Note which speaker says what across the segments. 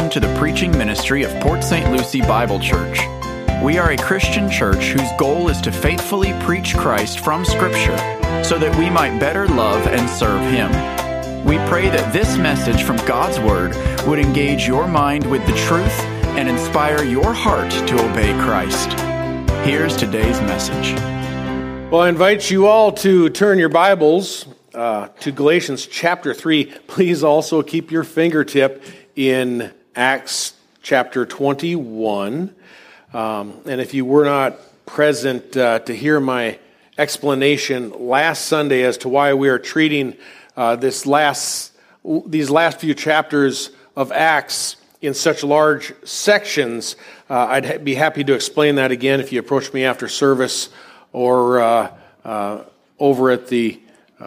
Speaker 1: welcome to the preaching ministry of Port St. Lucie Bible Church. We are a Christian church whose goal is to faithfully preach Christ from Scripture so that we might better love and serve Him. We pray that this message from God's Word would engage your mind with the truth and inspire your heart to obey Christ. Here's today's message.
Speaker 2: Well, I invite you all to turn your Bibles to Galatians chapter 3. Please also keep your fingertip in Acts chapter 21. And if you were not present to hear my explanation last Sunday as to why we are treating these last few chapters of Acts in such large sections, I'd be happy to explain that again if you approach me after service or over at the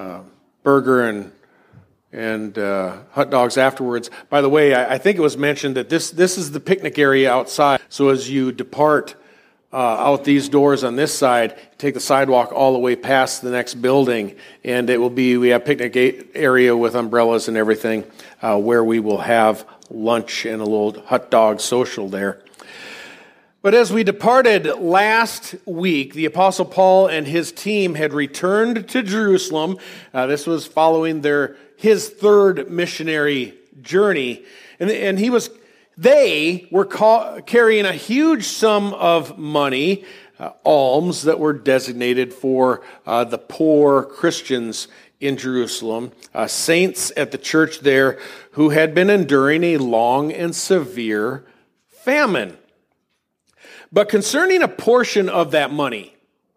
Speaker 2: burger and hot dogs afterwards. By the way, I think it was mentioned that this is the picnic area outside. So as you depart out these doors on this side, take the sidewalk all the way past the next building, and we have picnic area with umbrellas and everything where we will have lunch and a little hot dog social there. But as we departed last week, the Apostle Paul and his team had returned to Jerusalem. This was following his third missionary journey, and they were carrying a huge sum of money, alms that were designated for the poor Christians in Jerusalem, saints at the church there who had been enduring a long and severe famine. But concerning a portion of that money,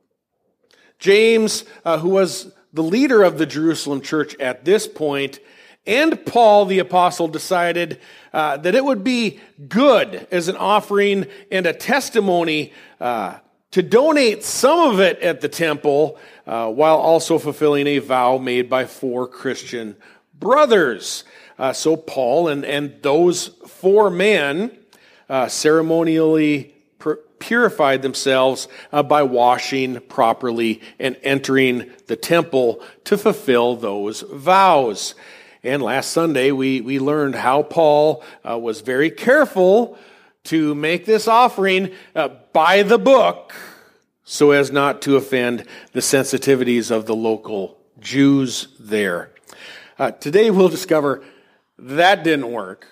Speaker 2: James, who was the leader of the Jerusalem church at this point, and Paul the apostle decided that it would be good as an offering and a testimony to donate some of it at the temple while also fulfilling a vow made by 4 Christian brothers. So Paul and those 4 men ceremonially purified themselves by washing properly and entering the temple to fulfill those vows. And last Sunday, we learned how Paul was very careful to make this offering by the book so as not to offend the sensitivities of the local Jews there. Today, we'll discover that didn't work.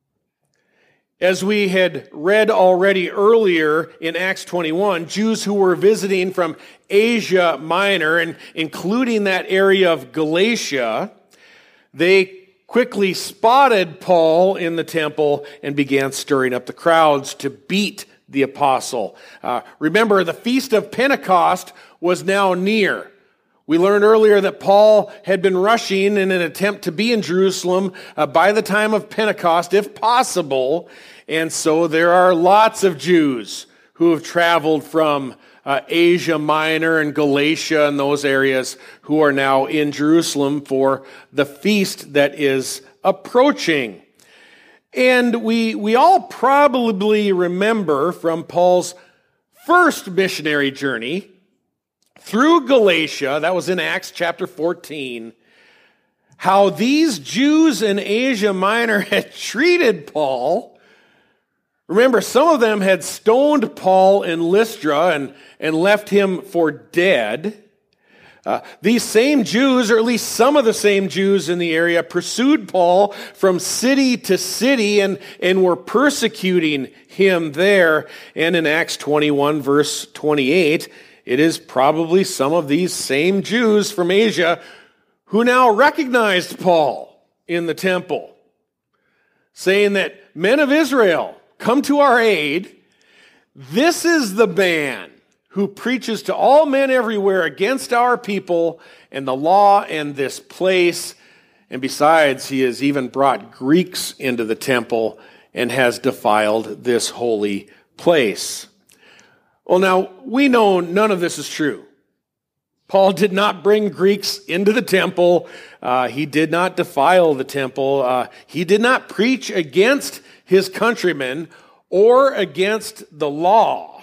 Speaker 2: As we had read already earlier in Acts 21, Jews who were visiting from Asia Minor, and including that area of Galatia, they quickly spotted Paul in the temple and began stirring up the crowds to beat the apostle. Remember, the Feast of Pentecost was now near. We learned earlier that Paul had been rushing in an attempt to be in Jerusalem by the time of Pentecost, if possible. And so there are lots of Jews who have traveled from Asia Minor and Galatia and those areas who are now in Jerusalem for the feast that is approaching. And we all probably remember from Paul's first missionary journey through Galatia, that was in Acts chapter 14, how these Jews in Asia Minor had treated Paul. Remember, some of them had stoned Paul in Lystra and left him for dead. These same Jews, or at least some of the same Jews in the area, pursued Paul from city to city and were persecuting him there. And in Acts 21, verse 28, it is probably some of these same Jews from Asia who now recognized Paul in the temple, saying that, "Men of Israel, come to our aid. This is the man who preaches to all men everywhere against our people and the law and this place. And besides, he has even brought Greeks into the temple and has defiled this holy place." Well, now, we know none of this is true. Paul did not bring Greeks into the temple. He did not defile the temple. He did not preach against his countrymen or against the law.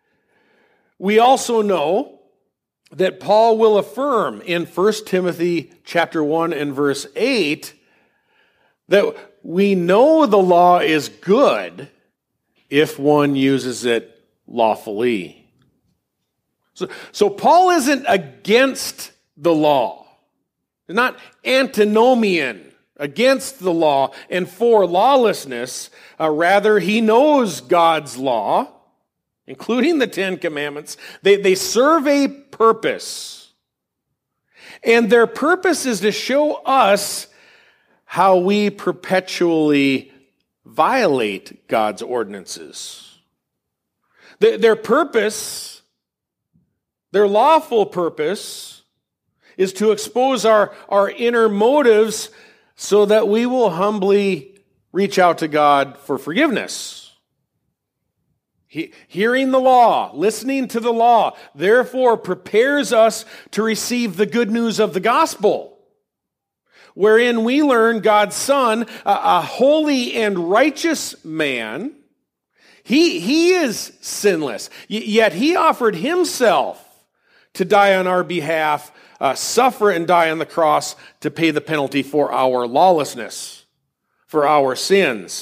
Speaker 2: We also know that Paul will affirm in 1 Timothy chapter 1 and verse 8 that we know the law is good if one uses it lawfully. So Paul isn't against the law. He's not antinomian against the law and for lawlessness. Rather, he knows God's law, including the Ten Commandments. They serve a purpose. And their purpose is to show us how we perpetually violate God's ordinances. Their purpose, their lawful purpose, is to expose our inner motives so that we will humbly reach out to God for forgiveness. Hearing the law, listening to the law, therefore prepares us to receive the good news of the gospel, wherein we learn God's Son, a holy and righteous man. He is sinless, yet he offered himself to die on our behalf, suffer and die on the cross to pay the penalty for our lawlessness, for our sins.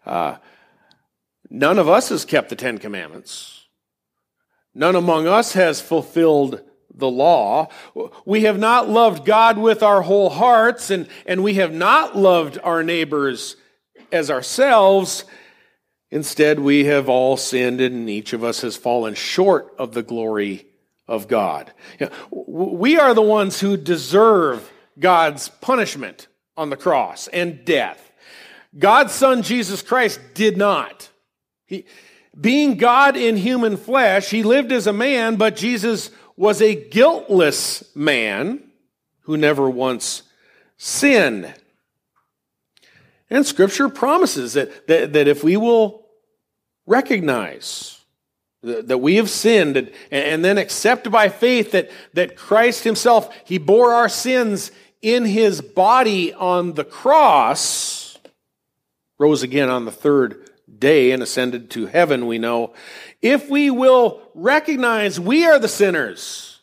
Speaker 2: None of us has kept the Ten Commandments. None among us has fulfilled the law. We have not loved God with our whole hearts, and we have not loved our neighbors as ourselves. Instead, we have all sinned, and each of us has fallen short of the glory of God. We are the ones who deserve God's punishment on the cross and death. God's Son, Jesus Christ, did not. Being God in human flesh, he lived as a man, but Jesus was a guiltless man who never once sinned. And Scripture promises that if we will recognize that we have sinned and then accept by faith that Christ himself, he bore our sins in his body on the cross, rose again on the third day and ascended to heaven, we know. If we will recognize we are the sinners,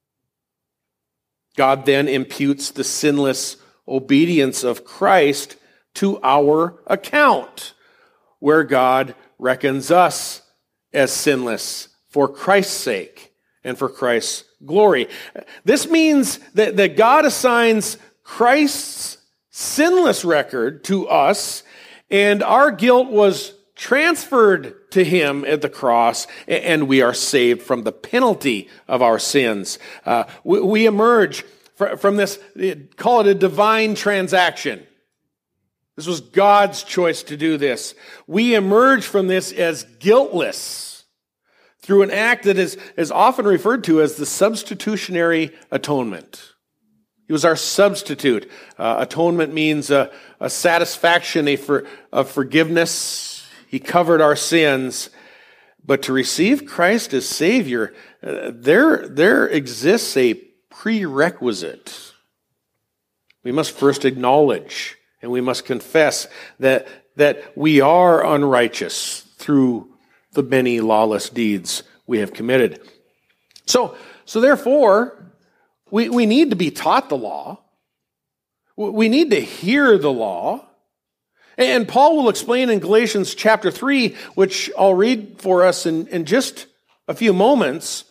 Speaker 2: God then imputes the sinless obedience of Christ to our account, where God reckons us as sinless for Christ's sake and for Christ's glory. This means that God assigns Christ's sinless record to us, and our guilt was transferred to him at the cross, and we are saved from the penalty of our sins. We emerge from this, call it a divine transaction. This was God's choice to do this. We emerge from this as guiltless through an act that is often referred to as the substitutionary atonement. He was our substitute. Atonement means a satisfaction of forgiveness. He covered our sins. But to receive Christ as Savior, there exists a prerequisite. We must first acknowledge and we must confess that we are unrighteous through the many lawless deeds we have committed. So therefore, we need to be taught the law. We need to hear the law. And Paul will explain in Galatians chapter 3, which I'll read for us in just a few moments.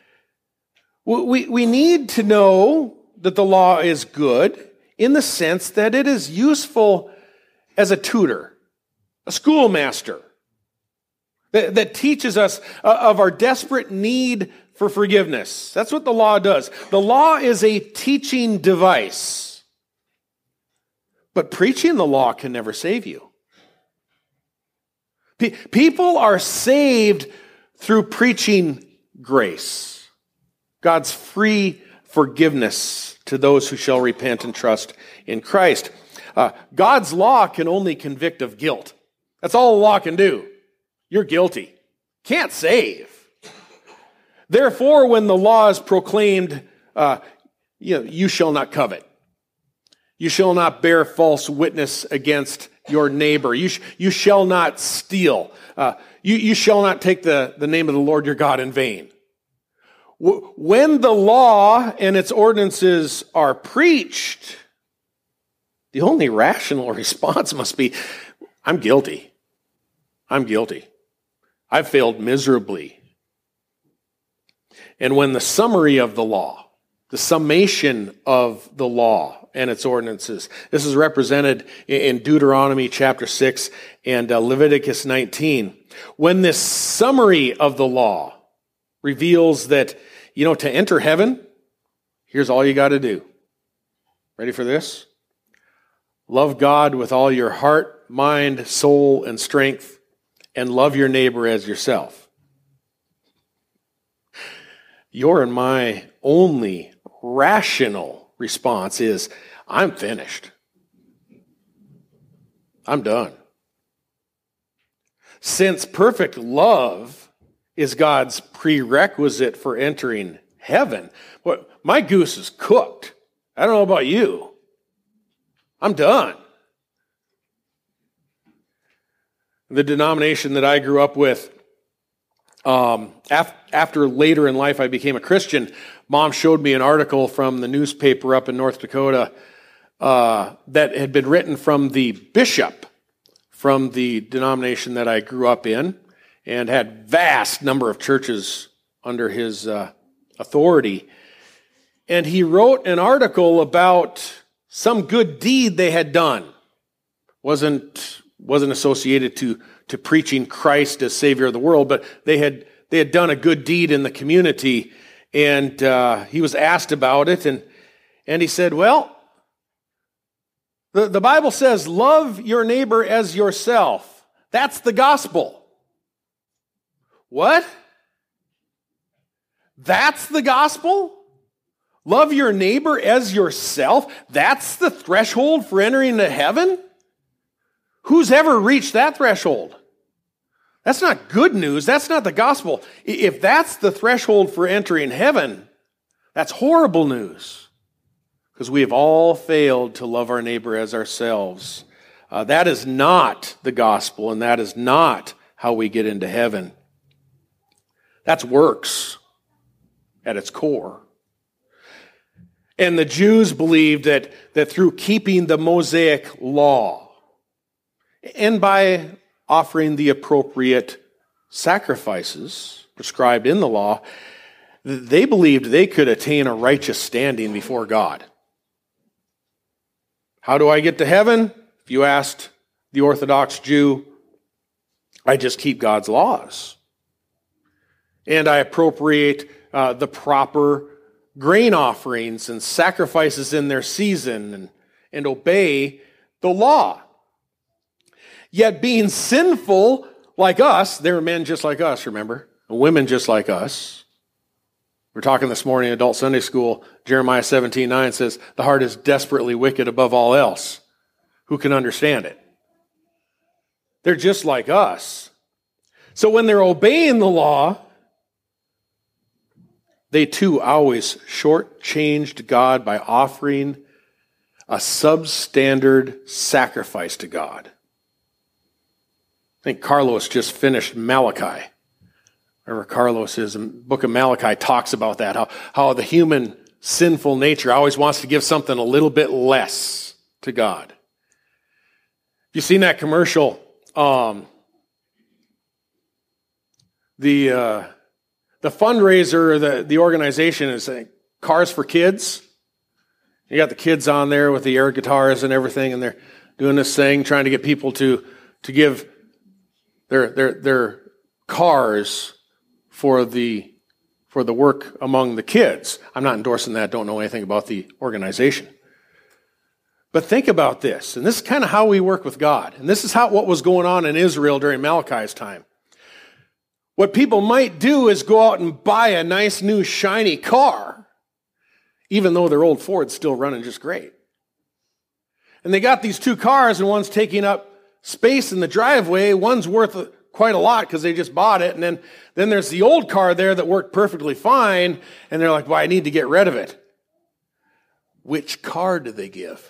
Speaker 2: We need to know that the law is good in the sense that it is useful as a tutor, a schoolmaster, that teaches us of our desperate need for forgiveness. That's what the law does. The law is a teaching device. But preaching the law can never save you. People are saved through preaching grace, God's free forgiveness to those who shall repent and trust in Christ. God's law can only convict of guilt. That's all the law can do. You're guilty. Can't save. Therefore, when the law is proclaimed, you shall not covet. You shall not bear false witness against your neighbor. You shall not steal. You shall not take the name of the Lord your God in vain. When the law and its ordinances are preached, the only rational response must be, I'm guilty. I'm guilty. I've failed miserably. And when the summary of the law, the summation of the law and its ordinances, this is represented in Deuteronomy chapter 6 and Leviticus 19. When this summary of the law reveals that, to enter heaven, here's all you got to do. Ready for this? Love God with all your heart, mind, soul, and strength, and love your neighbor as yourself. Your and my only rational response is, I'm finished. I'm done. Since perfect love is God's prerequisite for entering heaven, my goose is cooked. I don't know about you. I'm done. The denomination that I grew up with, after later in life I became a Christian, Mom showed me an article from the newspaper up in North Dakota that had been written from the bishop from the denomination that I grew up in and had vast number of churches under his authority. And he wrote an article about some good deed they had done. Wasn't associated to preaching Christ as Savior of the world, but they had done a good deed in the community, and he was asked about it, and he said, well, the Bible says, love your neighbor as yourself. That's the gospel. What? That's the gospel? Love your neighbor as yourself? That's the threshold for entering into heaven? Who's ever reached that threshold? That's not good news. That's not the gospel. If that's the threshold for entering heaven, that's horrible news. Because we have all failed to love our neighbor as ourselves. That is not the gospel, and that is not how we get into heaven. That's works at its core. And the Jews believed that through keeping the Mosaic law, and by offering the appropriate sacrifices prescribed in the law, they believed they could attain a righteous standing before God. How do I get to heaven? If you asked the Orthodox Jew, I just keep God's laws. And I appropriate the proper grain offerings and sacrifices in their season and obey the law. Yet being sinful like us, they were men just like us, remember? And women just like us. We're talking this morning in Adult Sunday School, Jeremiah 17:9 says, the heart is desperately wicked above all else. Who can understand it? They're just like us. So when they're obeying the law, they too always shortchanged God by offering a substandard sacrifice to God. I think Carlos just finished Malachi. Wherever Carlos is, the book of Malachi talks about that, how the human sinful nature always wants to give something a little bit less to God. You've seen that commercial, the fundraiser, the organization is Cars for Kids. You got the kids on there with the air guitars and everything, and they're doing this thing, trying to get people to give their cars for the work among the kids. I'm not endorsing that. Don't know anything about the organization. But think about this, and this is kind of how we work with God. And this is what was going on in Israel during Malachi's time. What people might do is go out and buy a nice new shiny car, even though their old Ford's still running just great. And they got these two cars, and one's taking up space in the driveway. One's worth quite a lot because they just bought it. And then there's the old car there that worked perfectly fine, and they're like, well, I need to get rid of it. Which car do they give?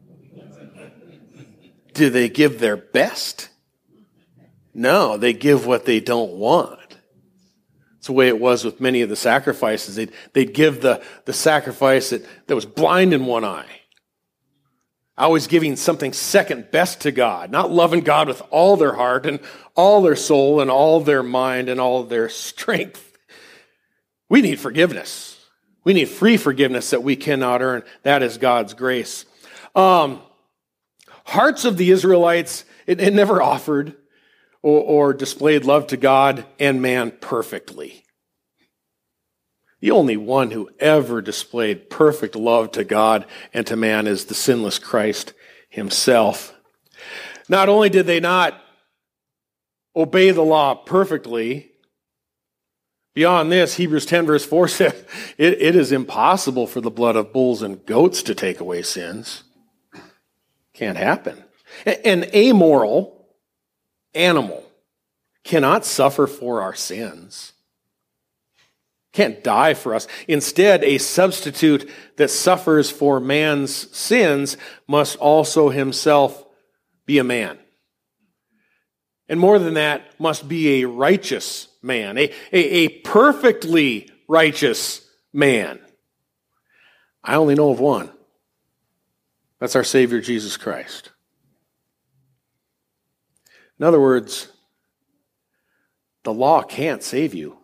Speaker 2: Do they give their best? No, they give what they don't want. It's the way it was with many of the sacrifices. They'd give the sacrifice that was blind in one eye. always giving something second best to God, not loving God with all their heart and all their soul and all their mind and all their strength. We need forgiveness. We need free forgiveness that we cannot earn. That is God's grace. Hearts of the Israelites, it never offered or displayed love to God and man perfectly. The only one who ever displayed perfect love to God and to man is the sinless Christ himself. Not only did they not obey the law perfectly, beyond this, Hebrews 10 verse 4 says, it is impossible for the blood of bulls and goats to take away sins. Can't happen. An amoral animal cannot suffer for our sins. Can't die for us. Instead, a substitute that suffers for man's sins must also himself be a man. And more than that, must be a righteous man, a perfectly righteous man. I only know of one. That's our Savior, Jesus Christ. In other words, the law can't save you.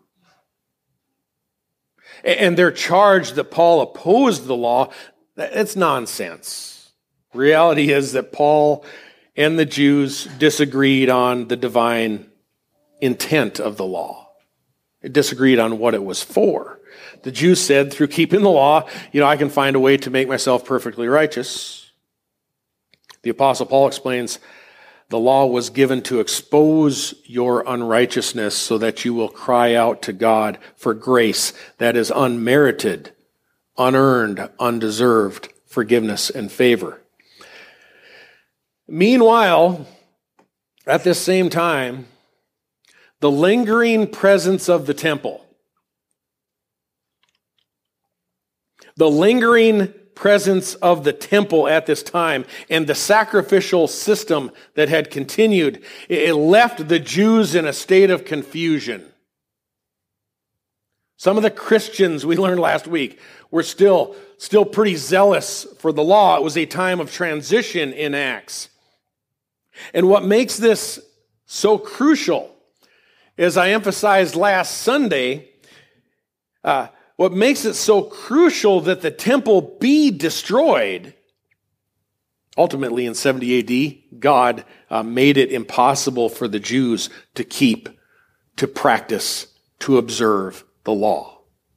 Speaker 2: And their charge that Paul opposed the law, it's nonsense. Reality is that Paul and the Jews disagreed on the divine intent of the law. They disagreed on what it was for. The Jews said, through keeping the law, I can find a way to make myself perfectly righteous. The Apostle Paul explains, the law was given to expose your unrighteousness so that you will cry out to God for grace that is unmerited, unearned, undeserved forgiveness and favor. Meanwhile, at this same time, the lingering presence of the temple, at this time and the sacrificial system that had continued, it left the Jews in a state of confusion. Some of the Christians, we learned last week, were still pretty zealous for the law. It was a time of transition in Acts. And what makes this so crucial, as I emphasized last Sunday, what makes it so crucial that the temple be destroyed, ultimately in 70 AD, God made it impossible for the Jews to keep, to practice, to observe the law.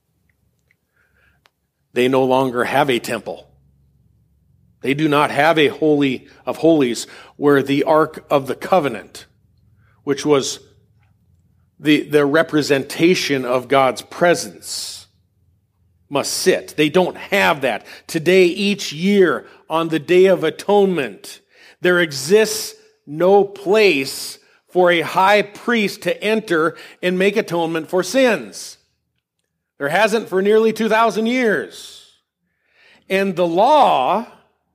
Speaker 2: They no longer have a temple. They do not have a Holy of Holies where the Ark of the Covenant, which was the representation of God's presence, must sit. They don't have that. Today, each year, on the Day of Atonement, there exists no place for a high priest to enter and make atonement for sins. There hasn't for nearly 2,000 years. And the law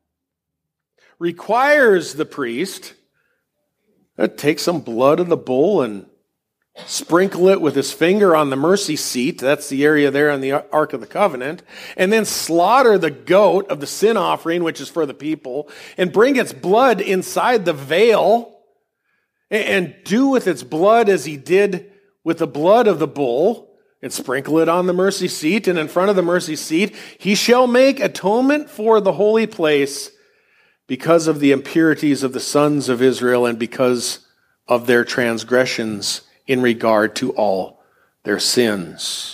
Speaker 2: requires the priest to take some blood of the bull and sprinkle it with his finger on the mercy seat, that's the area there on the Ark of the Covenant, and then slaughter the goat of the sin offering, which is for the people, and bring its blood inside the veil, and do with its blood as he did with the blood of the bull, and sprinkle it on the mercy seat, and in front of the mercy seat, he shall make atonement for the holy place because of the impurities of the sons of Israel and because of their transgressions in regard to all their sins.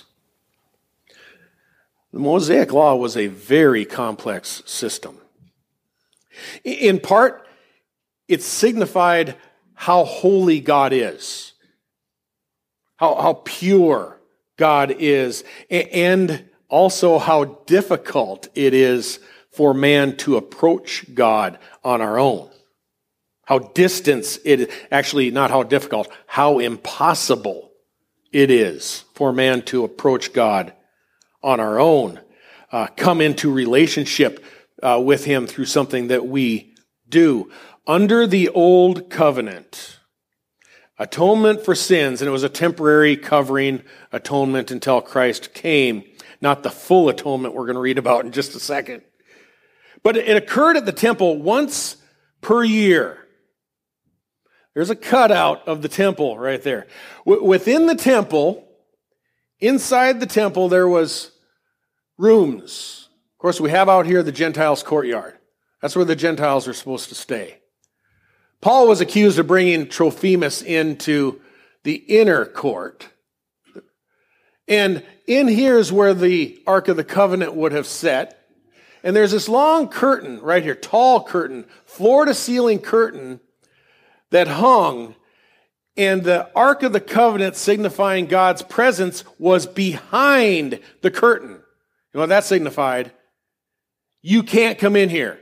Speaker 2: The Mosaic Law was a very complex system. In part, it signified how holy God is, how pure God is, and also how difficult it is for man to approach God on our own. How distant it, actually not how difficult, how impossible it is for man to approach God on our own, come into relationship with him through something that we do. Under the old covenant, atonement for sins, and it was a temporary covering atonement until Christ came, not the full atonement we're going to read about in just a second. But it occurred at the temple once per year. There's a cutout of the temple right there. Within the temple, inside the temple, there was rooms. Of course, we have out here the Gentiles' courtyard. That's where the Gentiles are supposed to stay. Paul was accused of bringing Trophimus into the inner court. And in here is where the Ark of the Covenant would have sat. And there's this long curtain right here, tall curtain, floor-to-ceiling curtain that hung. And the Ark of the Covenant, signifying God's presence, was behind the curtain. You know what that signified? You can't come in here.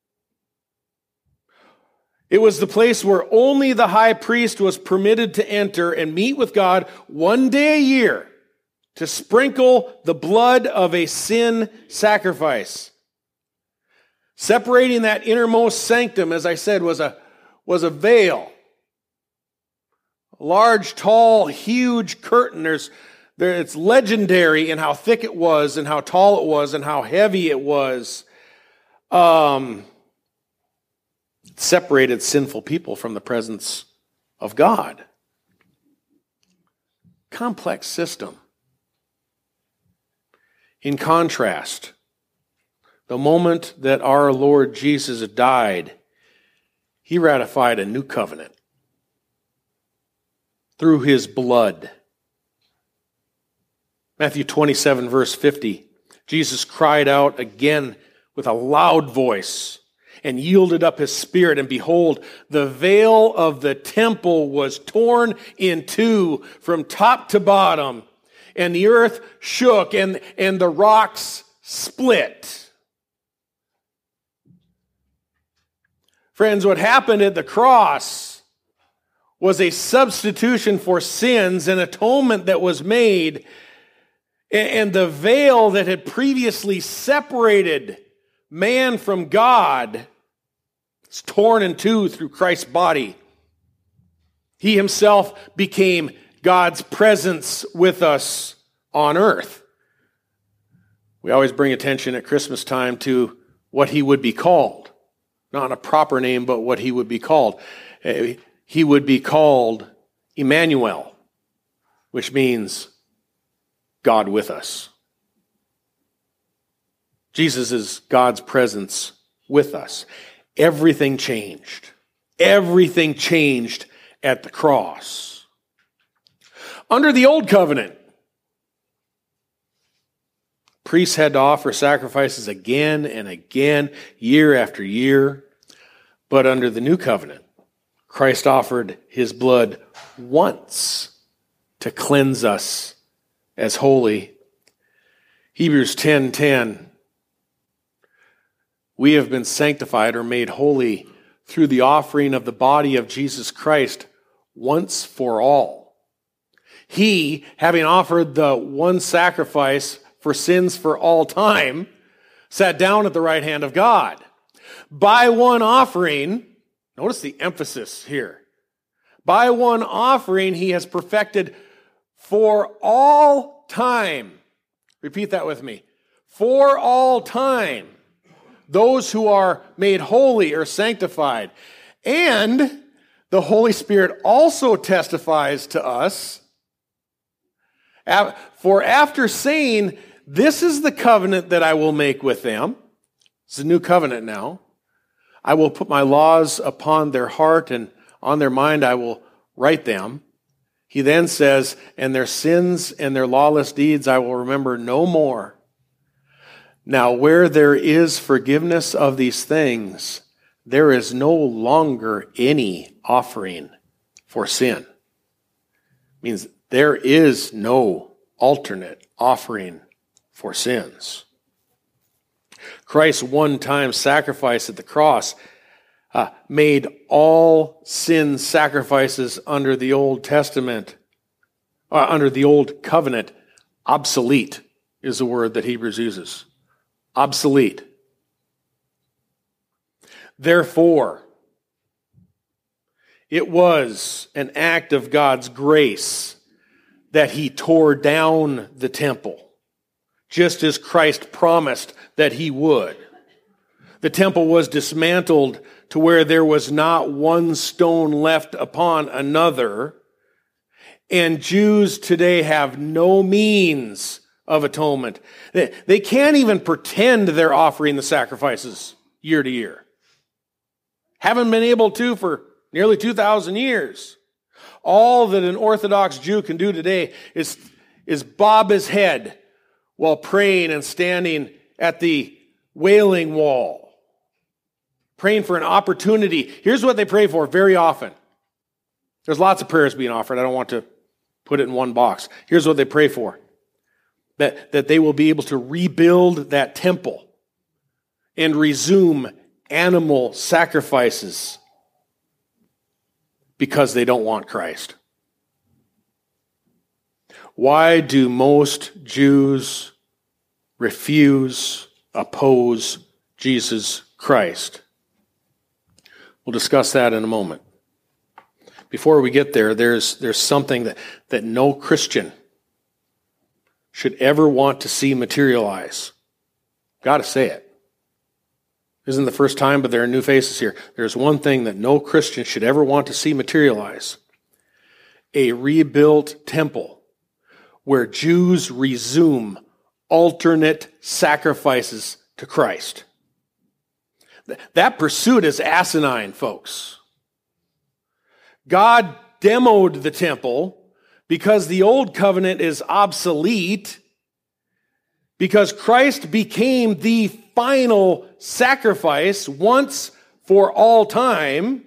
Speaker 2: It was the place where only the high priest was permitted to enter and meet with God one day a year to sprinkle the blood of a sin sacrifice. Separating that innermost sanctum, as I said, was a veil. A large, tall, huge curtain. It's legendary in how thick it was and how tall it was and how heavy it was. It separated sinful people from the presence of God. Complex system. In contrast, the moment that our Lord Jesus died, he ratified a new covenant through his blood. Matthew 27, verse 50, Jesus cried out again with a loud voice and yielded up his spirit, and behold, the veil of the temple was torn in two from top to bottom, and the earth shook, and the rocks split. Friends, what happened at the cross was a substitution for sins, an atonement that was made, and the veil that had previously separated man from God is torn in two through Christ's body. He himself became God's presence with us on earth. We always bring attention at Christmas time to what he would be called. Not a proper name, but what he would be called. He would be called Emmanuel, which means God with us. Jesus is God's presence with us. Everything changed. Everything changed at the cross. Under the old covenant, priests had to offer sacrifices again and again, year after year. But under the new covenant, Christ offered his blood once to cleanse us as holy. Hebrews 10:10, we have been sanctified or made holy through the offering of the body of Jesus Christ once for all. He, having offered the one sacrifice for sins for all time, sat down at the right hand of God. By one offering, notice the emphasis here. By one offering, he has perfected for all time. Repeat that with me. For all time, those who are made holy or sanctified. And the Holy Spirit also testifies to us. For after saying, this is the covenant that I will make with them. It's a new covenant now. I will put my laws upon their heart, and on their mind I will write them. He then says, and their sins and their lawless deeds I will remember no more. Now where there is forgiveness of these things, there is no longer any offering for sin. It means there is no alternate offering for sins. Christ's one-time sacrifice at the cross made all sin sacrifices under the Old Testament, under the Old Covenant, obsolete is the word that Hebrews uses. Obsolete. Therefore, it was an act of God's grace that he tore down the temple, just as Christ promised that he would, The temple was dismantled to where there was not one stone left upon another. And Jews today have no means of atonement. They can't even pretend they're offering the sacrifices year to year. Haven't been able to for nearly 2,000 years. All that an Orthodox Jew can do today is bob his head while praying and standing at the Wailing Wall, praying for an opportunity. Here's what they pray for very often. There's lots of prayers being offered. I don't want to put it in one box. Here's what they pray for. That they will be able to rebuild that temple and resume animal sacrifices because they don't want Christ. Why do most Jews refuse, oppose Jesus Christ? We'll discuss that in a moment. Before we get there, there's something that no Christian should ever want to see materialize. Got to say it. Isn't the first time, but there are new faces here. There's one thing that no Christian should ever want to see materialize. A rebuilt temple where Jews resume alternate sacrifices to Christ. That pursuit is asinine, folks. God demoed the temple because the old covenant is obsolete, because Christ became the final sacrifice once for all time.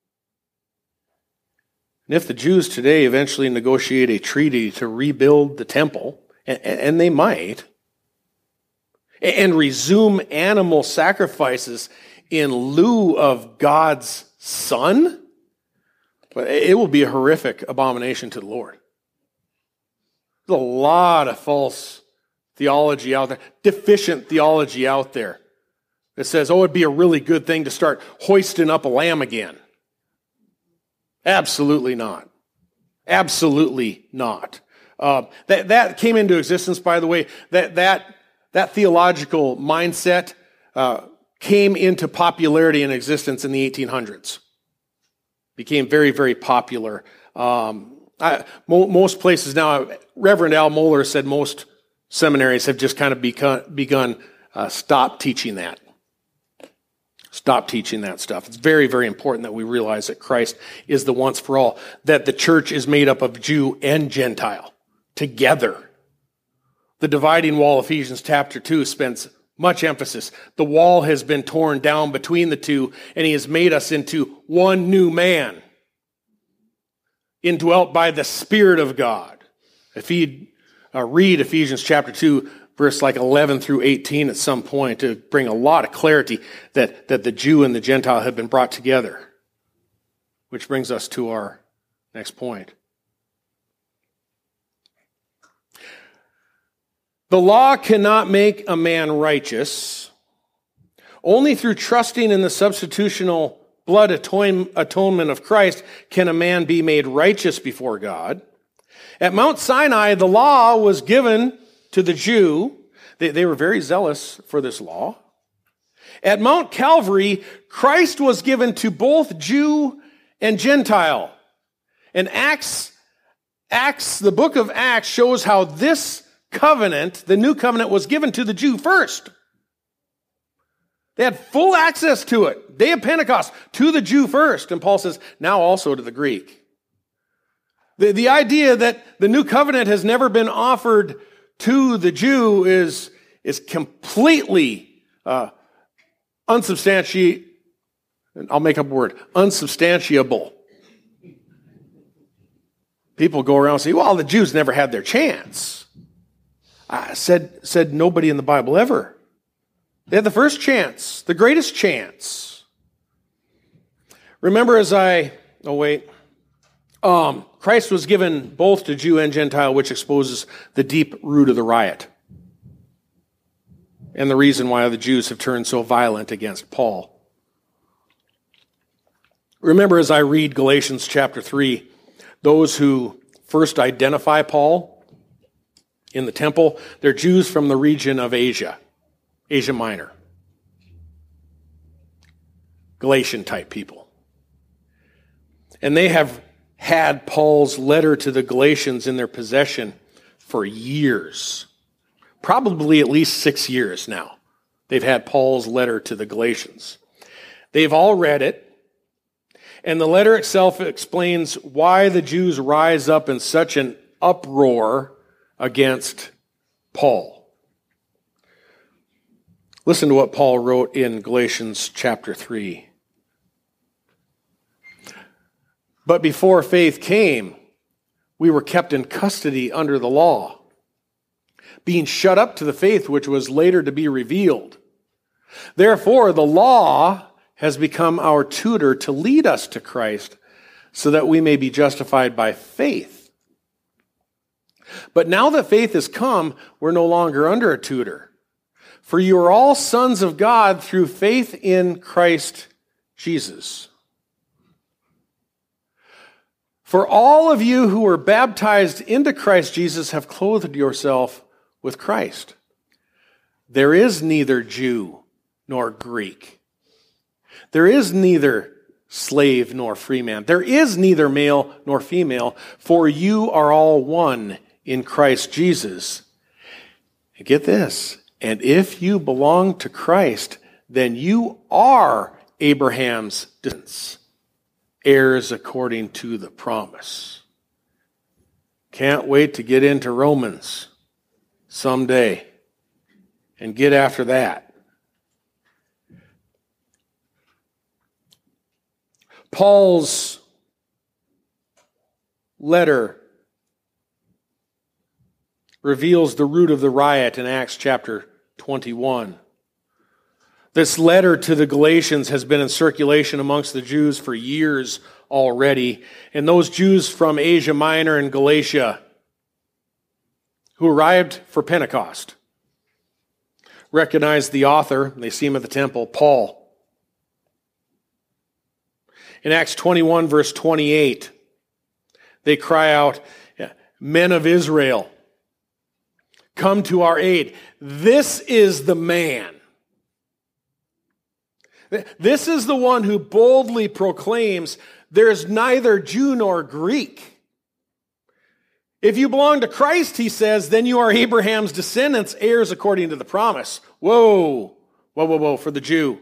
Speaker 2: And if the Jews today eventually negotiate a treaty to rebuild the temple, and they might, and resume animal sacrifices in lieu of God's Son, it will be a horrific abomination to the Lord. There's a lot of false theology out there, deficient theology out there that says, it'd be a really good thing to start hoisting up a lamb again. Absolutely not. Absolutely not. That came into existence, by the way, that theological mindset came into popularity and existence in the 1800s. Became very, very popular. Most places now, Reverend Al Mohler said most seminaries have just kind of begun stop teaching that. Stop teaching that stuff. It's very, very important that we realize that Christ is the once for all, that the church is made up of Jew and Gentile together. The dividing wall, Ephesians chapter 2, spends much emphasis. The wall has been torn down between the two, and he has made us into one new man, indwelt by the Spirit of God. If you read Ephesians chapter 2, verse 11 through 18 at some point to bring a lot of clarity that the Jew and the Gentile have been brought together. Which brings us to our next point. The law cannot make a man righteous. Only through trusting in the substitutional blood atonement of Christ can a man be made righteous before God. At Mount Sinai, the law was given to the Jew. They were very zealous for this law. At Mount Calvary, Christ was given to both Jew and Gentile. And the book of Acts shows how this covenant, the new covenant, was given to the Jew first. They had full access to it. Day of Pentecost, to the Jew first. And Paul says, now also to the Greek. The idea that the new covenant has never been offered to the Jew is completely unsubstantiated. I'll make up a word. Unsubstantiable. People go around and say, well, the Jews never had their chance. Said nobody in the Bible ever. They had the first chance, the greatest chance. Remember Christ was given both to Jew and Gentile, which exposes the deep root of the riot and the reason why the Jews have turned so violent against Paul. Remember, as I read Galatians chapter 3, those who first identify Paul in the temple, they're Jews from the region of Asia Minor. Galatian-type people. And they have had Paul's letter to the Galatians in their possession for years. Probably at least 6 years now. They've had Paul's letter to the Galatians. They've all read it. And the letter itself explains why the Jews rise up in such an uproar against Paul. Listen to what Paul wrote in Galatians chapter 3. But before faith came, we were kept in custody under the law, being shut up to the faith which was later to be revealed. Therefore, the law has become our tutor to lead us to Christ, so that we may be justified by faith. But now that faith has come, we're no longer under a tutor. For you are all sons of God through faith in Christ Jesus. For all of you who were baptized into Christ Jesus have clothed yourself with Christ. There is neither Jew nor Greek. There is neither slave nor free man. There is neither male nor female, for you are all one in Christ Jesus. And get this, and if you belong to Christ, then you are Abraham's descendants, heirs according to the promise. Can't wait to get into Romans someday and get after that. Paul's letter reveals the root of the riot in Acts chapter 21. This letter to the Galatians has been in circulation amongst the Jews for years already, and those Jews from Asia Minor and Galatia who arrived for Pentecost recognized the author, they see him at the temple, Paul. In Acts 21, verse 28, they cry out, "Men of Israel, come to our aid. This is the man. This is the one who boldly proclaims, there's neither Jew nor Greek. If you belong to Christ," he says, "then you are Abraham's descendants, heirs according to the promise." Whoa, for the Jew.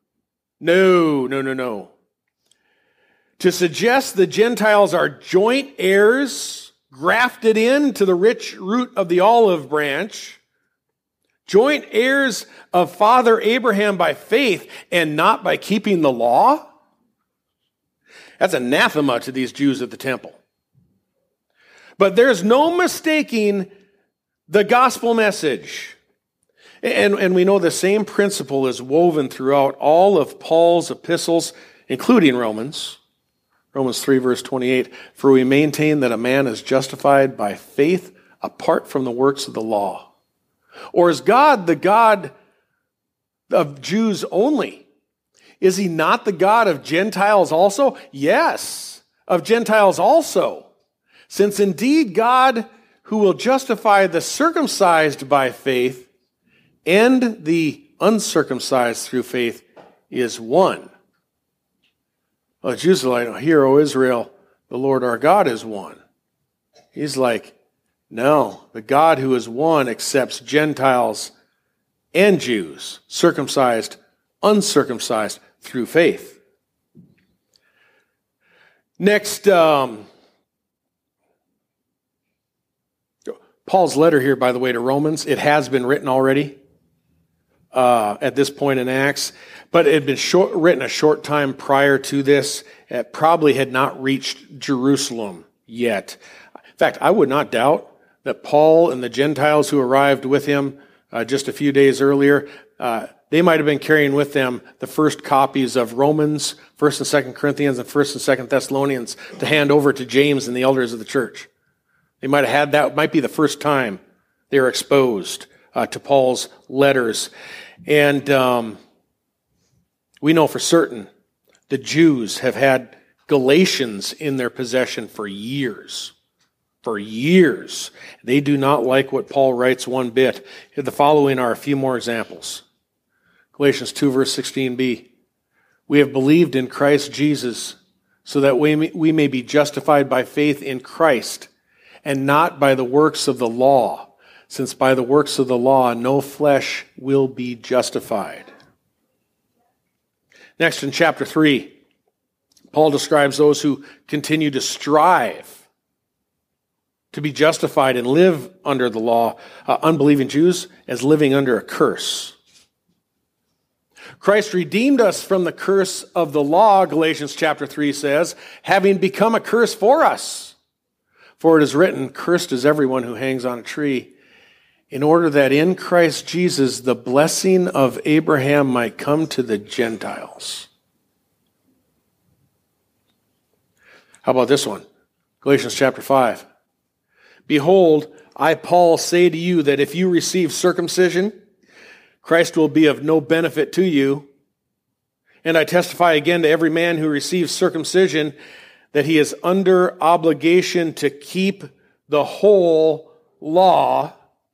Speaker 2: No. To suggest the Gentiles are joint heirs, grafted into the rich root of the olive branch, joint heirs of Father Abraham by faith and not by keeping the law, that's anathema to these Jews at the temple. But there's no mistaking the gospel message. And we know the same principle is woven throughout all of Paul's epistles, including Romans 3, verse 28, "For we maintain that a man is justified by faith apart from the works of the law." Or is God the God of Jews only? Is he not the God of Gentiles also? Yes, of Gentiles also. Since indeed God, who will justify the circumcised by faith and the uncircumcised through faith, is one. Well, the Jews are like, "Hear, O Israel, the Lord our God is one." He's like, no, the God who is one accepts Gentiles and Jews, circumcised, uncircumcised, through faith. Next, Paul's letter here, by the way, to Romans, it has been written already at this point in Acts, but it had been written a short time prior to this. It probably had not reached Jerusalem yet. In fact, I would not doubt that Paul and the Gentiles who arrived with him just a few days earlier, they might have been carrying with them the first copies of Romans, 1st and 2nd Corinthians, and 1st and 2nd Thessalonians to hand over to James and the elders of the church. They might have had that. It might be the first time they were exposed to Paul's letters. And we know for certain the Jews have had Galatians in their possession for years. For years. They do not like what Paul writes one bit. The following are a few more examples. Galatians 2, verse 16b. We have believed in Christ Jesus so that we may be justified by faith in Christ and not by the works of the law, since by the works of the law no flesh will be justified. Next, in chapter 3, Paul describes those who continue to strive to be justified and live under the law, unbelieving Jews, as living under a curse. Christ redeemed us from the curse of the law, Galatians chapter 3 says, having become a curse for us. For it is written, cursed is everyone who hangs on a tree, in order that in Christ Jesus the blessing of Abraham might come to the Gentiles. How about this one? Galatians chapter 5. Behold, I, Paul, say to you that if you receive circumcision, Christ will be of no benefit to you. And I testify again to every man who receives circumcision that he is under obligation to keep the whole law.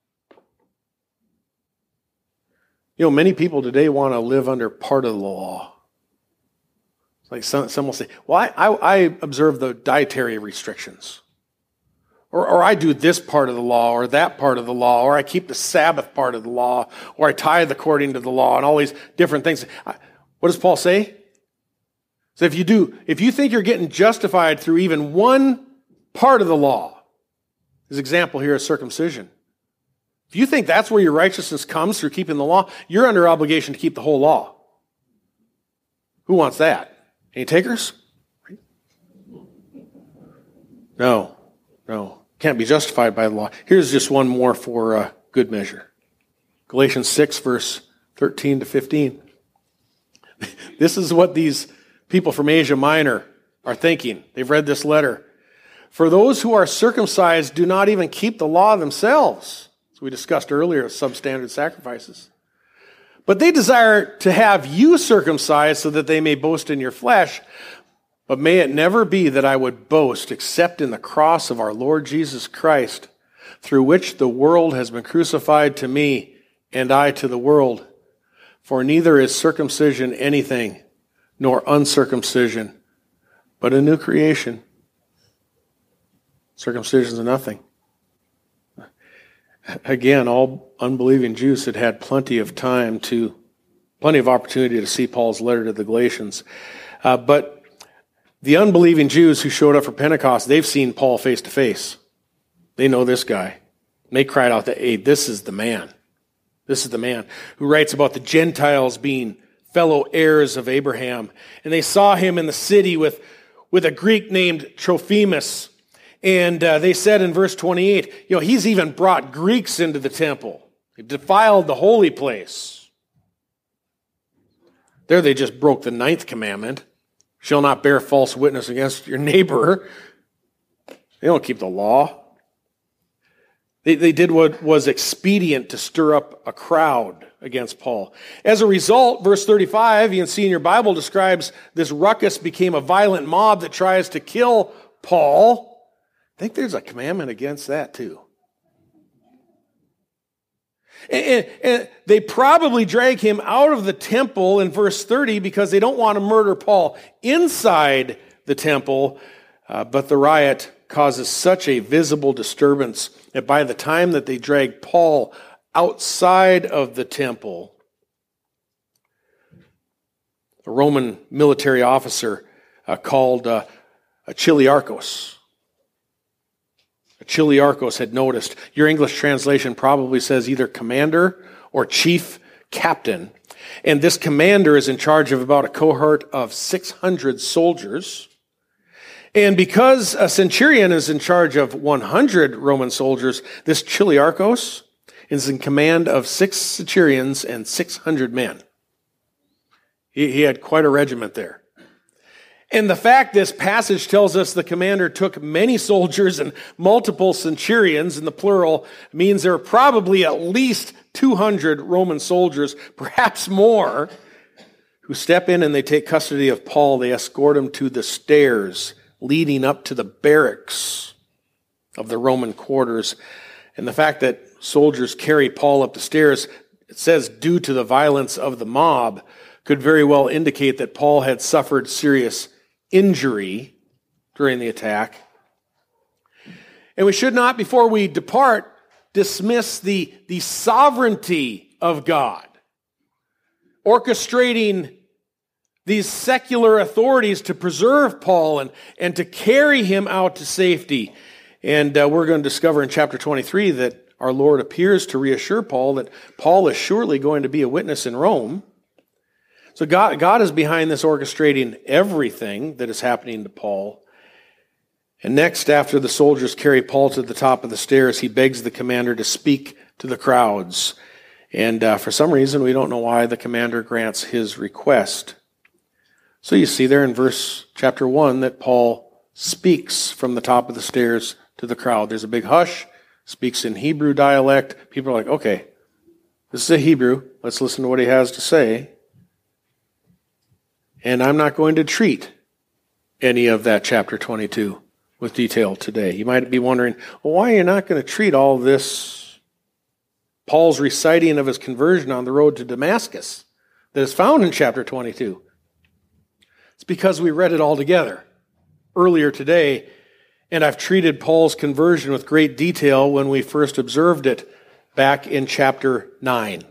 Speaker 2: You know, many people today want to live under part of the law. Like some will say, well, I observe the dietary restrictions. Or I do this part of the law, or that part of the law, or I keep the Sabbath part of the law, or I tithe according to the law, and all these different things. What does Paul say? So if you think you're getting justified through even one part of the law, his example here is circumcision. If you think that's where your righteousness comes through keeping the law, you're under obligation to keep the whole law. Who wants that? Any takers? No. Can't be justified by the law. Here's just one more for good measure. Galatians 6, verse 13 to 15. This is what these people from Asia Minor are thinking. They've read this letter. For those who are circumcised do not even keep the law themselves. As we discussed earlier, substandard sacrifices. But they desire to have you circumcised so that they may boast in your flesh. But may it never be that I would boast except in the cross of our Lord Jesus Christ, through which the world has been crucified to me, and I to the world. For neither is circumcision anything, nor uncircumcision, but a new creation. Circumcision is nothing. Again, all unbelieving Jews had had plenty of opportunity to see Paul's letter to the Galatians. But the unbelieving Jews who showed up for Pentecost, they've seen Paul face to face. They know this guy. And they cried out that, hey, this is the man. This is the man who writes about the Gentiles being fellow heirs of Abraham. And they saw him in the city with a Greek named Trophimus. And they said in verse 28, he's even brought Greeks into the temple. He defiled the holy place. There they just broke the 9th commandment. Shall not bear false witness against your neighbor. They don't keep the law. They did what was expedient to stir up a crowd against Paul. As a result, verse 35, you can see in your Bible, describes this ruckus became a violent mob that tries to kill Paul. I think there's a commandment against that too. And they probably drag him out of the temple in verse 30 because they don't want to murder Paul inside the temple. But the riot causes such a visible disturbance that by the time that they drag Paul outside of the temple, a Roman military officer called Chiliarchos. Chiliarchos had noticed. Your English translation probably says either commander or chief captain. And this commander is in charge of about a cohort of 600 soldiers. And because a centurion is in charge of 100 Roman soldiers, this Chiliarchos is in command of 6 centurions and 600 men. He had quite a regiment there. And the fact this passage tells us the commander took many soldiers and multiple centurions, in the plural, means there are probably at least 200 Roman soldiers, perhaps more, who step in and they take custody of Paul. They escort him to the stairs leading up to the barracks of the Roman quarters. And the fact that soldiers carry Paul up the stairs, it says due to the violence of the mob, could very well indicate that Paul had suffered serious injury during the attack. And we should not, before we depart, dismiss the sovereignty of God, orchestrating these secular authorities to preserve Paul and to carry him out to safety. And we're going to discover in chapter 23 that our Lord appears to reassure Paul that Paul is surely going to be a witness in Rome. So God is behind this, orchestrating everything that is happening to Paul. And next, after the soldiers carry Paul to the top of the stairs, he begs the commander to speak to the crowds. And for some reason, we don't know why, the commander grants his request. So you see there in chapter 1 that Paul speaks from the top of the stairs to the crowd. There's a big hush, speaks in Hebrew dialect. People are like, okay, this is a Hebrew. Let's listen to what he has to say. And I'm not going to treat any of that chapter 22 with detail today. You might be wondering, well, why are you not going to treat all this Paul's reciting of his conversion on the road to Damascus that is found in chapter 22? It's because we read it all together earlier today, and I've treated Paul's conversion with great detail when we first observed it back in chapter 9.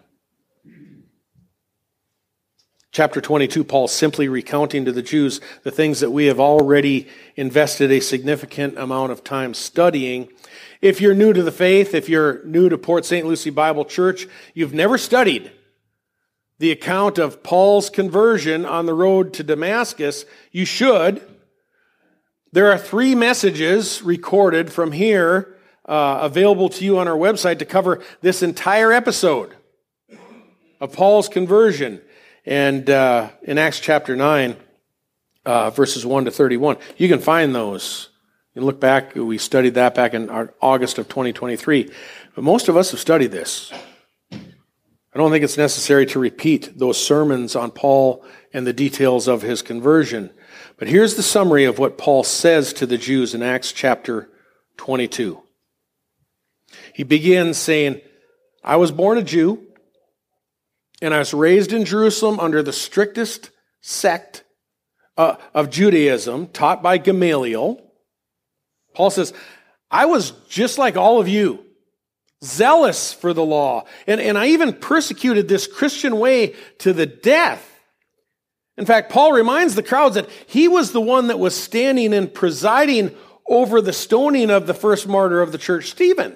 Speaker 2: Chapter 22, Paul's simply recounting to the Jews the things that we have already invested a significant amount of time studying. If you're new to the faith, if you're new to Port St. Lucie Bible Church, you've never studied the account of Paul's conversion on the road to Damascus, you should. There are 3 messages recorded from here available to you on our website to cover this entire episode of Paul's conversion. And in Acts chapter 9, verses 1 to 31, you can find those. You look back, we studied that back in August of 2023. But most of us have studied this. I don't think it's necessary to repeat those sermons on Paul and the details of his conversion. But here's the summary of what Paul says to the Jews in Acts chapter 22. He begins saying, I was born a Jew, and I was raised in Jerusalem under the strictest sect of Judaism taught by Gamaliel. Paul says, I was just like all of you, zealous for the law. And I even persecuted this Christian way to the death. In fact, Paul reminds the crowds that he was the one that was standing and presiding over the stoning of the first martyr of the church, Stephen.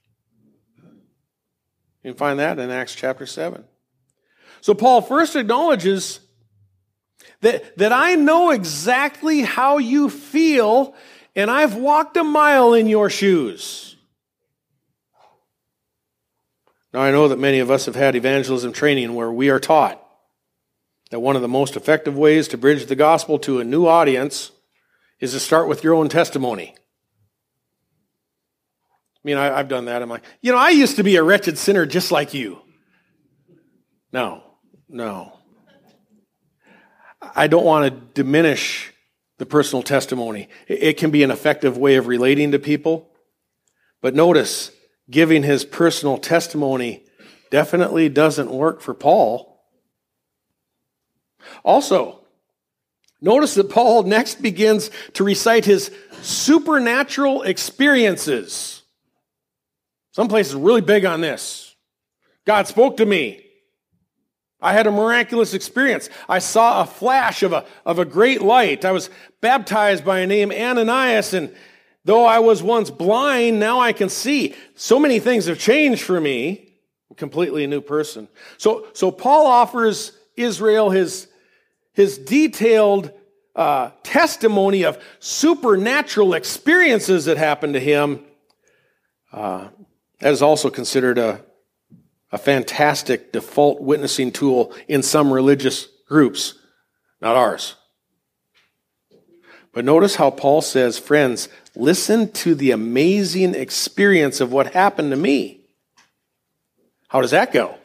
Speaker 2: You can find that in Acts chapter 7. So Paul first acknowledges that I know exactly how you feel, and I've walked a mile in your shoes. Now I know that many of us have had evangelism training where we are taught that one of the most effective ways to bridge the gospel to a new audience is to start with your own testimony. I mean, I've done that. I'm like, I used to be a wretched sinner just like you. No. I don't want to diminish the personal testimony. It can be an effective way of relating to people. But notice, giving his personal testimony definitely doesn't work for Paul. Also, notice that Paul next begins to recite his supernatural experiences. Some places are really big on this. God spoke to me. I had a miraculous experience. I saw a flash of a great light. I was baptized by a name Ananias, and though I was once blind, now I can see. So many things have changed for me. I'm a completely new person. So Paul offers Israel his detailed testimony of supernatural experiences that happened to him. That is also considered a fantastic default witnessing tool in some religious groups, not ours. But notice how Paul says, friends, listen to the amazing experience of what happened to me. How does that go? Well,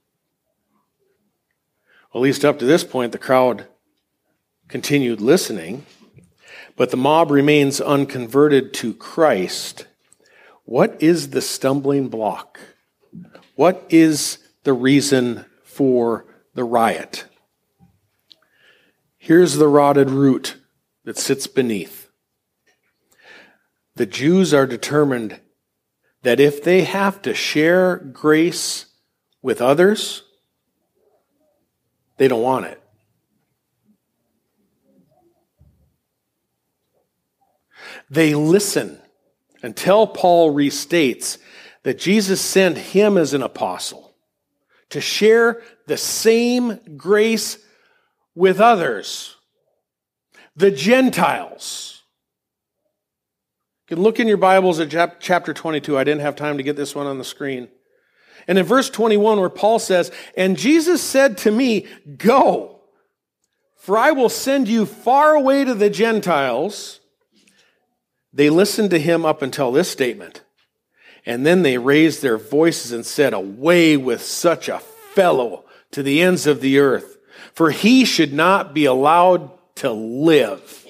Speaker 2: at least up to this point, the crowd continued listening, but the mob remains unconverted to Christ. What is the stumbling block? What is the reason for the riot? Here's the rotted root that sits beneath. The Jews are determined that if they have to share grace with others, they don't want it. They listen until Paul restates that Jesus sent him as an apostle to share the same grace with others, the Gentiles. You can look in your Bibles at chapter 22. I didn't have time to get this one on the screen. And in verse 21 where Paul says, "And Jesus said to me, 'Go, for I will send you far away to the Gentiles.' They listened to him up until this statement. And then they raised their voices and said, 'Away with such a fellow to the ends of the earth, for he should not be allowed to live.'"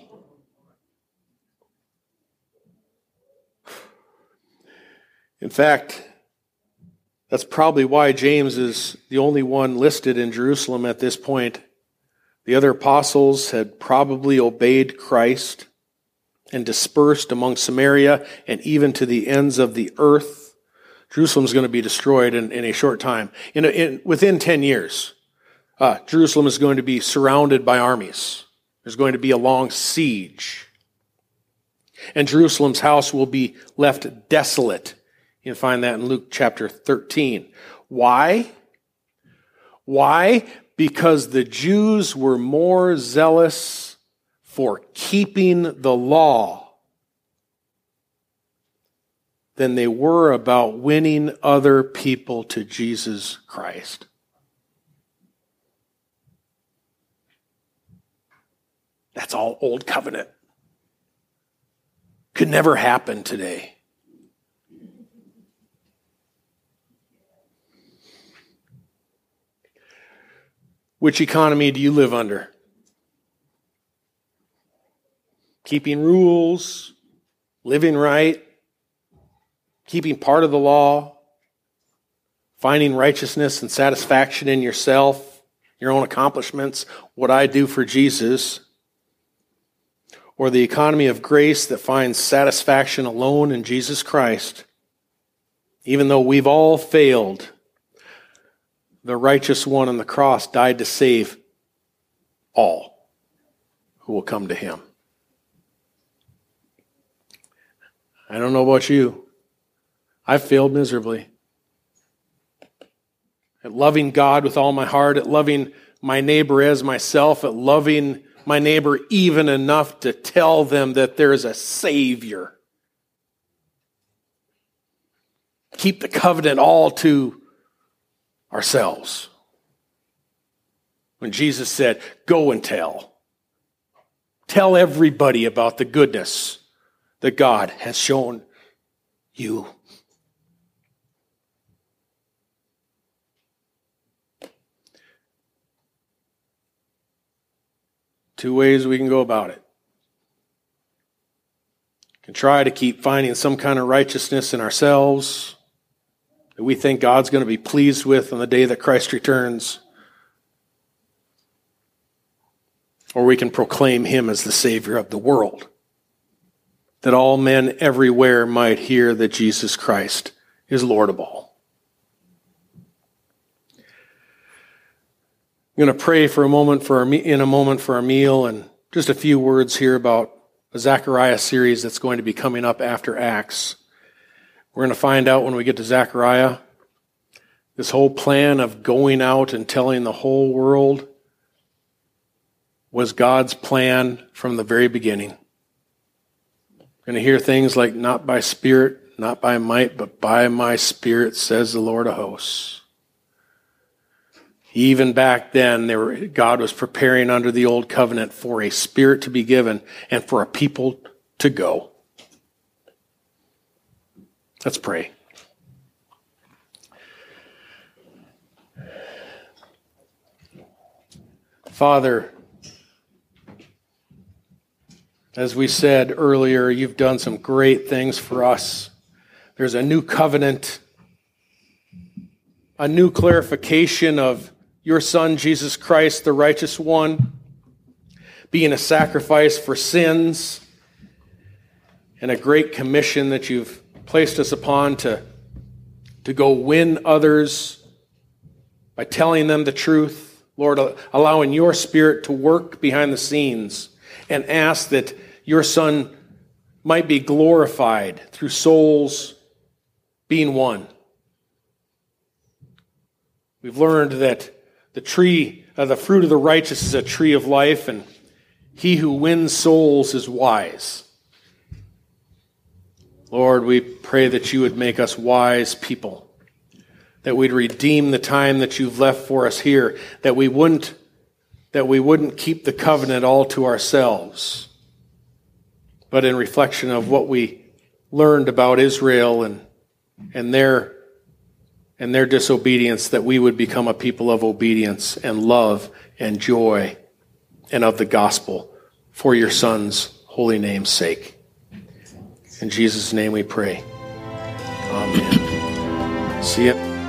Speaker 2: In fact, that's probably why James is the only one listed in Jerusalem at this point. The other apostles had probably obeyed Christ and dispersed among Samaria and even to the ends of the earth. Jerusalem's going to be destroyed in a short time. Within 10 years, Jerusalem is going to be surrounded by armies. There's going to be a long siege. And Jerusalem's house will be left desolate. You can find that in Luke chapter 13. Why? Why? Because the Jews were more zealous for keeping the law than they were about winning other people to Jesus Christ. That's all old covenant. Could never happen today. Which economy do you live under? Keeping rules, living right, keeping part of the law, finding righteousness and satisfaction in yourself, your own accomplishments, what I do for Jesus, or the economy of grace that finds satisfaction alone in Jesus Christ. Even though we've all failed, the righteous one on the cross died to save all who will come to him. I don't know about you. I've failed miserably at loving God with all my heart, at loving my neighbor as myself, at loving my neighbor even enough to tell them that there is a Savior. Keep the covenant all to ourselves. When Jesus said, "Go and tell everybody about the goodness that God has shown you." Two ways we can go about it. We can try to keep finding some kind of righteousness in ourselves that we think God's going to be pleased with on the day that Christ returns. Or we can proclaim him as the Savior of the world, that all men everywhere might hear that Jesus Christ is Lord of all. I'm going to pray for a moment for our meal, and just a few words here about a Zechariah series that's going to be coming up after Acts. We're going to find out when we get to Zechariah, this whole plan of going out and telling the whole world was God's plan from the very beginning. We're going to hear things like, "Not by spirit, not by might, but by my Spirit, says the Lord of hosts." Even back then, God was preparing under the old covenant for a spirit to be given and for a people to go. Let's pray. Father, as we said earlier, you've done some great things for us. There's a new covenant, a new clarification of your Son, Jesus Christ, the righteous one. being a sacrifice for sins, and a great commission that you've placed us upon to go win others by telling them the truth. Lord, allowing your Spirit to work behind the scenes, and ask that your Son might be glorified through souls being won. We've learned that the fruit of the righteous is a tree of life, and he who wins souls is wise. Lord, we pray that you would make us wise people, that we'd redeem the time that you've left for us here, that we wouldn't keep the covenant all to ourselves, but in reflection of what we learned about Israel and their disobedience, that we would become a people of obedience and love and joy and of the gospel for your Son's holy name's sake. In Jesus' name we pray. Amen. See you.